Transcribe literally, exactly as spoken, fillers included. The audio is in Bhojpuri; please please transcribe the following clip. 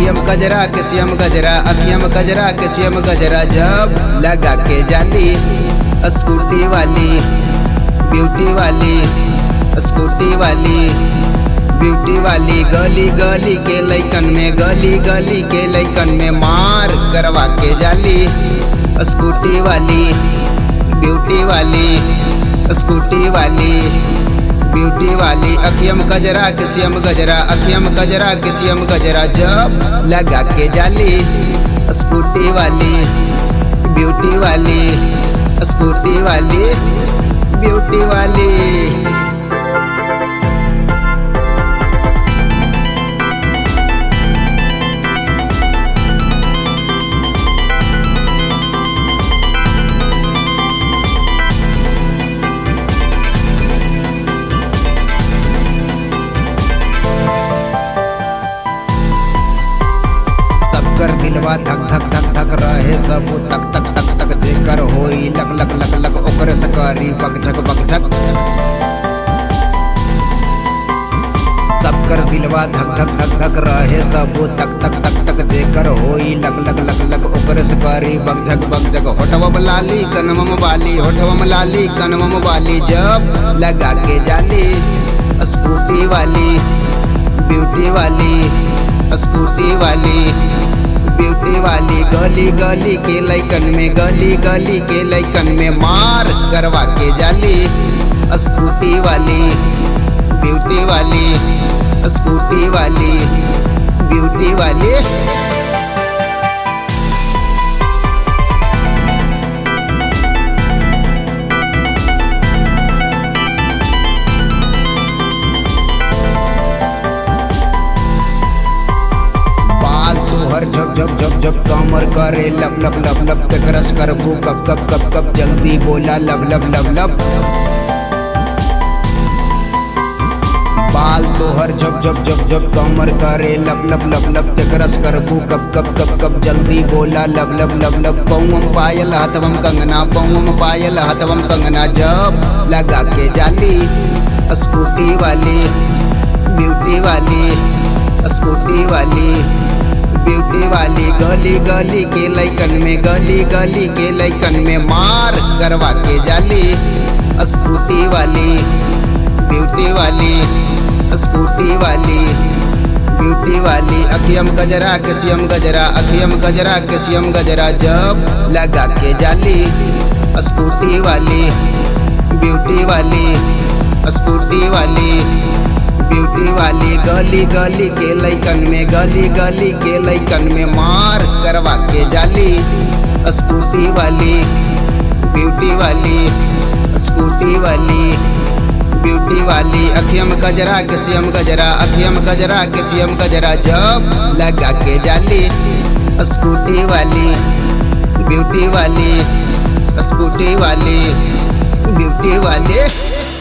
अखियम गजरा के सियम गजरा, अखियम गजरा के सियम गजरा, जब लगा के जाली स्कूटी वाली, ब्यूटी वाली, स्कूटी वाली, ब्यूटी वाली, गली गली के लइकन में, गली गली के लइकन में मार करवा के जाली स्कूटी वाली, ब्यूटी वाली, स्कूटी वाली, ब्यूटी वाली। अखियम गजरा के सियम गजरा, अखियम गजरा के सियम गजरा, जब लगा के जाली स्कूटी वाली, ब्यूटी वाली, स्कूटी वाली, ब्यूटी वाली। कर दिलवा धक धक धक धक रहे सब तक तक तक तक, जेकर होई लक लक लक लक ओकर सकारी बकझक बकझक। सब कर दिलवा धक धक धक धक रहे सब तक तक तक तक, जेकर होई लक लक लक लक ओकर सकारी बकझक बकझक। होठवम लाली कनवम वाली, होठवम लाली कनवम वाली, जब लगा के जाली स्कूटी वाली, ब्यूटी वाली, स्कूटी वाली, ब्यूटी वाली। गली गली के लइकन में, गली गली के लइकन में मार करवा के जाली स्कूटी वाली, ब्यूटी वाली, स्कूटी वाली, ब्यूटी वाली। जब जब जब जब कमर करे लब लब लब लब, तेकरस कर फू कब कब कब कब, जल्दी बोला लब लब लब लब। बाल तोहर जब जब जब जब कमर करे लब लब लब लब, तेकरस कर फू कब कब कब कब, जल्दी बोला लब लब लब लब। पौवम पायल हथवम कंगना, पौवम पायल हथवम कंगना, जब लगा के जाली स्कूटी वाली, ब्यूटी वाली, स्कूटी वाली, ब्यूटी वाली। गली गली के लइकन में, गली गली के लइकन में मार करवा के जाली स्कूटी वाली, ब्यूटी वाली, स्कूटी वाली, ब्यूटी वाली। अखियम गजरा के सियम गजरा, अखियम गजरा के सियम गजरा, जब लगा के जाली स्कूटी वाली, ब्यूटी वाली, स्कूटी वाली, ब्यूटी वाली। गली गली के लइकन में, गली गली के लइकन में मार करवा के जाली स्कूटी वाली, ब्यूटी वाली, स्कूटी वाली, ब्यूटी वाली। अखियम गजरा के सियम गजरा, अखियम गजरा के सियम गजरा, जब लगा के जाली स्कूटी वाली, ब्यूटी वाली, स्कूटी वाली, ब्यूटी वाली।